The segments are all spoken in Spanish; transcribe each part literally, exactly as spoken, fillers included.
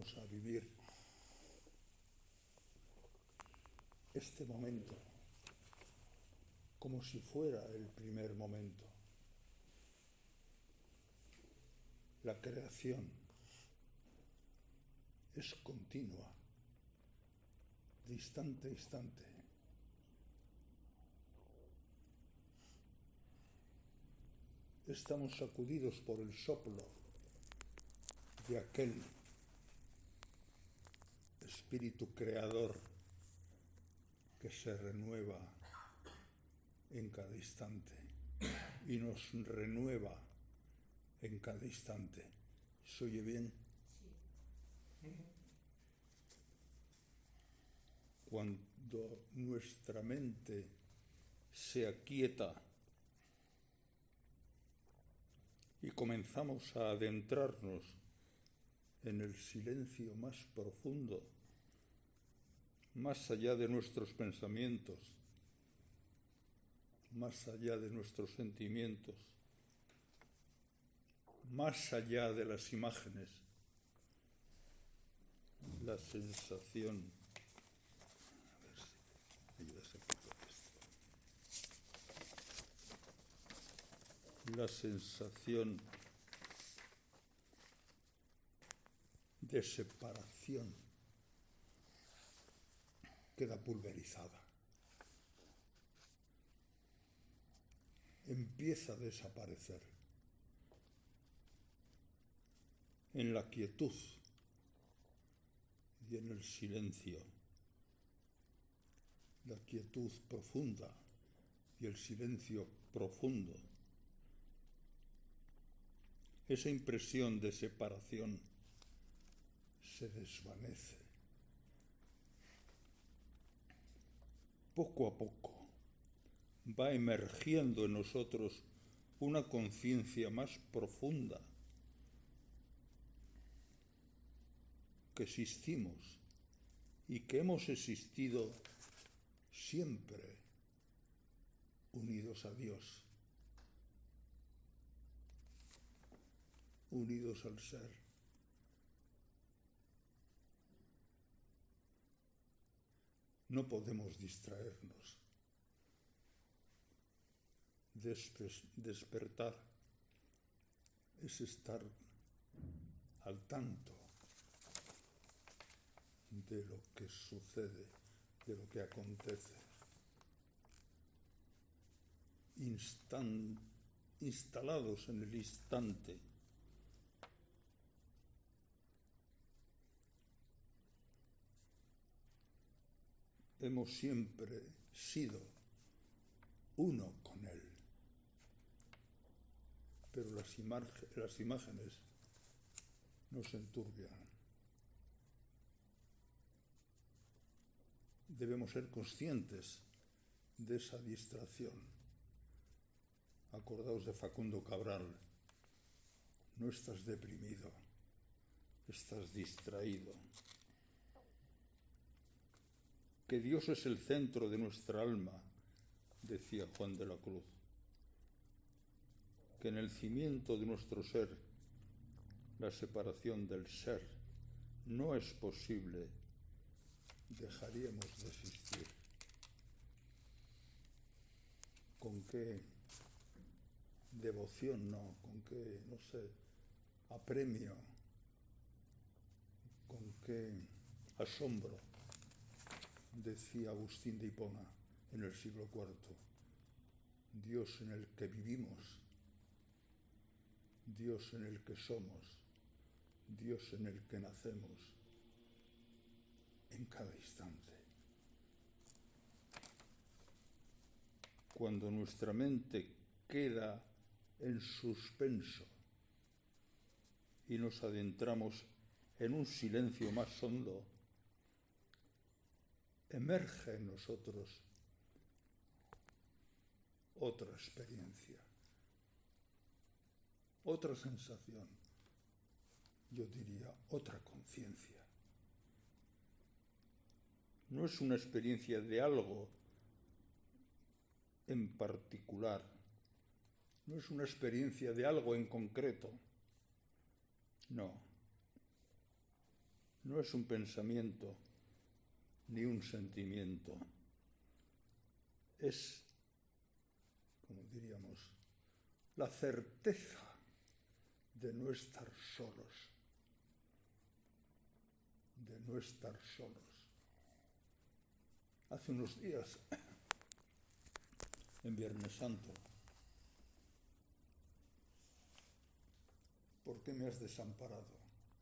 vamos a vivir este momento como si fuera el primer momento. La creación es continua, de instante a instante. Estamos sacudidos por el soplo de aquel espíritu creador que se renueva en cada instante y nos renueva en cada instante. ¿Se oye bien? Sí. Cuando nuestra mente se aquieta y comenzamos a adentrarnos en el silencio más profundo, más allá de nuestros pensamientos, más allá de nuestros sentimientos, más allá de las imágenes, la sensación, a ver si me ayudas aquí con esto, la sensación de separación queda pulverizada. Empieza a desaparecer. En la quietud y en el silencio, la quietud profunda y el silencio profundo, esa impresión de separación se desvanece. Poco a poco va emergiendo en nosotros una conciencia más profunda, que existimos y que hemos existido siempre unidos a Dios, unidos al ser. No podemos distraernos. Despe- despertar es estar al tanto de lo que sucede, de lo que acontece. Instan- instalados en el instante. Hemos siempre sido uno con Él. Pero las, imag- las imágenes nos enturbian. Debemos ser conscientes de esa distracción. Acordaos de Facundo Cabral. No estás deprimido, estás distraído. Que Dios es el centro de nuestra alma, decía Juan de la Cruz. Que en el cimiento de nuestro ser, la separación del ser, no es posible, dejaríamos de existir. ¿Con qué devoción, no? ¿Con qué, no sé, apremio? ¿Con qué asombro? Decía Agustín de Hipona en el siglo cuarto. Dios en el que vivimos, Dios en el que somos, Dios en el que nacemos, en cada instante. Cuando nuestra mente queda en suspenso y nos adentramos en un silencio más hondo, emerge en nosotros otra experiencia, otra sensación, yo diría otra conciencia. No es una experiencia de algo en particular, no es una experiencia de algo en concreto, no. no es un pensamiento ni un sentimiento, es, como diríamos, la certeza de no estar solos, de no estar solos. Hace unos días, en Viernes Santo, ¿por qué me has desamparado?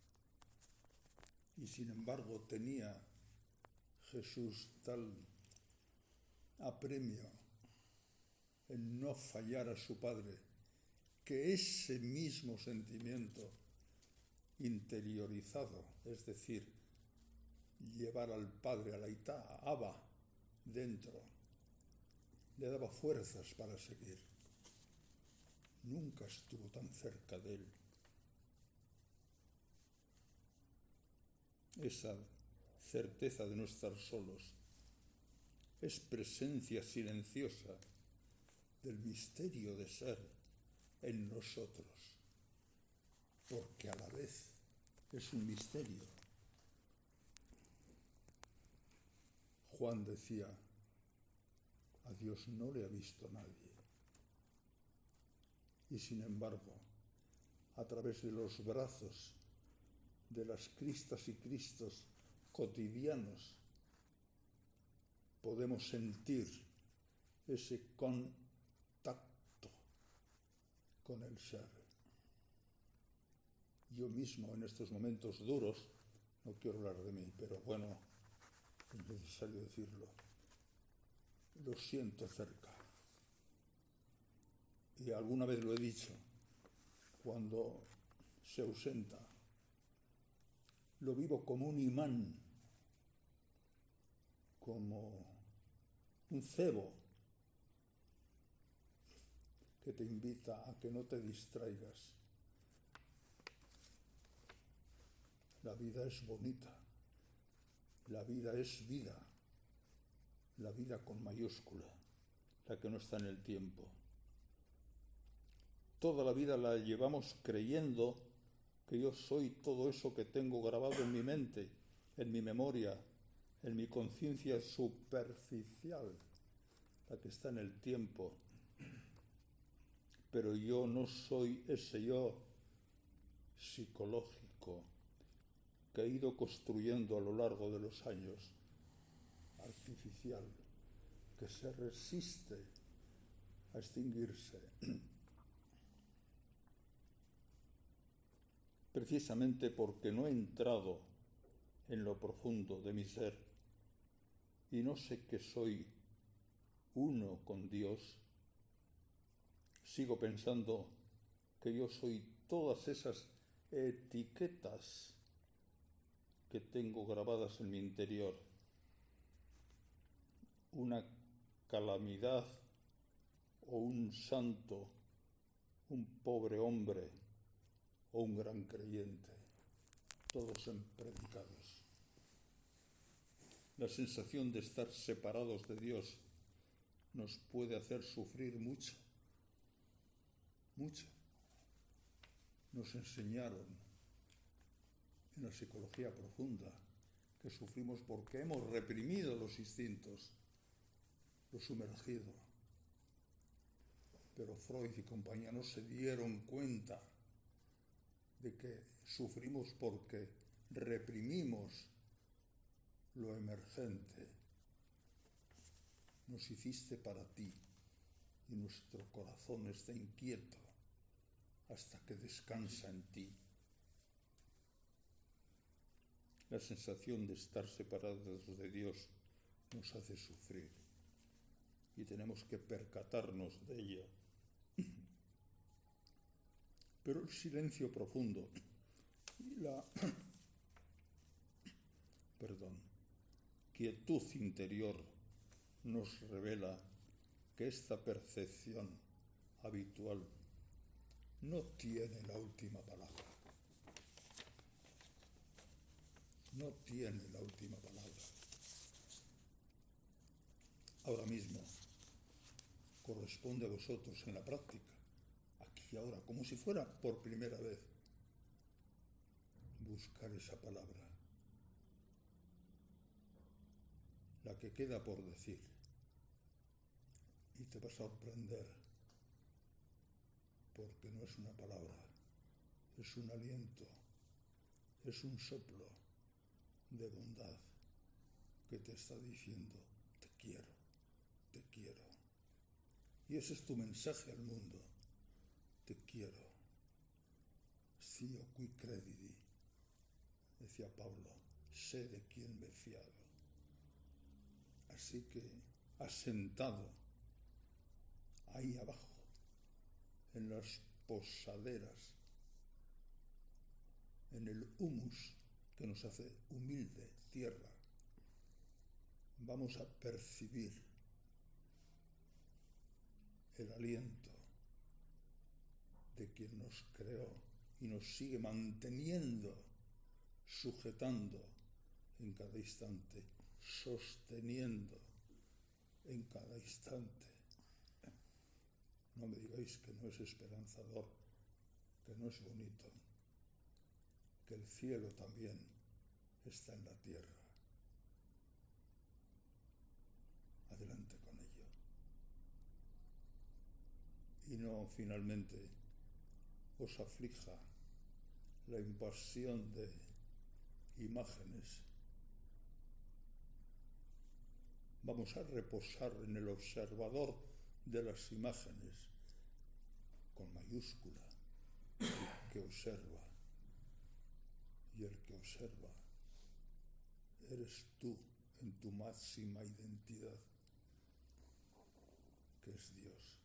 Y sin embargo tenía Jesús tal apremio en no fallar a su Padre, que ese mismo sentimiento interiorizado, es decir, llevar al Padre, a la Ita, a Abba, dentro, le daba fuerzas para seguir. Nunca estuvo tan cerca de él. Esa certeza de no estar solos es presencia silenciosa del misterio de ser en nosotros, porque a la vez es un misterio. Juan decía, a Dios no le ha visto nadie. Y sin embargo, a través de los brazos de las Cristas y Cristos cotidianos, podemos sentir ese contacto con el ser. Yo mismo en estos momentos duros, no quiero hablar de mí, pero bueno, es necesario decirlo, lo siento cerca. Y alguna vez lo he dicho, cuando se ausenta, lo vivo como un imán, como un cebo que te invita a que no te distraigas. La vida es bonita, la vida es vida, la vida con mayúscula, la que no está en el tiempo. Toda la vida la llevamos creyendo que yo soy todo eso que tengo grabado en mi mente, en mi memoria, en mi conciencia superficial, la que está en el tiempo. Pero yo no soy ese yo psicológico que he ido construyendo a lo largo de los años, artificial, que se resiste a extinguirse. Precisamente porque no he entrado en lo profundo de mi ser y no sé que soy uno con Dios, sigo pensando que yo soy todas esas etiquetas que tengo grabadas en mi interior. Una calamidad o un santo, un pobre hombre o un gran creyente, todos en predicados. La sensación de estar separados de Dios nos puede hacer sufrir mucho, mucho. Nos enseñaron en la psicología profunda que sufrimos porque hemos reprimido los instintos, los sumergido. Pero Freud y compañía no se dieron cuenta de que sufrimos porque reprimimos lo emergente. Nos hiciste para ti y nuestro corazón está inquieto hasta que descansa en ti. La sensación de estar separados de Dios nos hace sufrir y tenemos que percatarnos de ella. Pero el silencio profundo y la perdón, quietud interior nos revela que esta percepción habitual no tiene la última palabra. No tiene la última palabra. Ahora mismo corresponde a vosotros en la práctica, aquí y ahora, como si fuera por primera vez, buscar esa palabra la que queda por decir. Y te va a sorprender, porque no es una palabra, es un aliento, es un soplo de bondad que te está diciendo, te quiero, te quiero. Y ese es tu mensaje al mundo, te quiero. Sio qui credidi, decía Pablo, sé de quién me he fiado. Así que, asentado ahí abajo, en las posaderas, en el humus que nos hace humilde tierra, vamos a percibir el aliento de quien nos creó y nos sigue manteniendo, sujetando en cada instante, sosteniendo en cada instante. No me digáis que no es esperanzador, que no es bonito, que el cielo también está en la tierra. Adelante con ello. Y no finalmente os aflija la invasión de imágenes. Vamos a reposar en el observador de las imágenes, con mayúscula, el que observa. Y el que observa eres tú en tu máxima identidad, que es Dios.